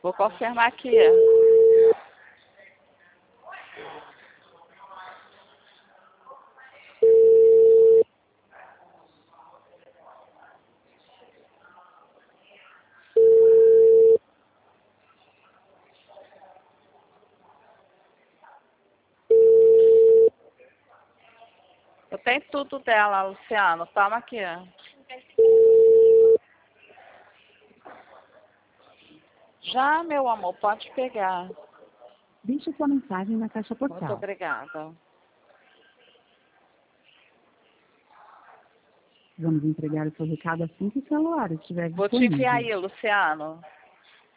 Vou confirmar aqui. Eu tenho tudo dela, Luciano. Toma aqui. Já, meu amor, pode pegar. Deixe sua mensagem na caixa Muito postal. obrigada. Vamos entregar o seu recado assim que o celular estiver Vou te disponível. enviar aí, Luciano.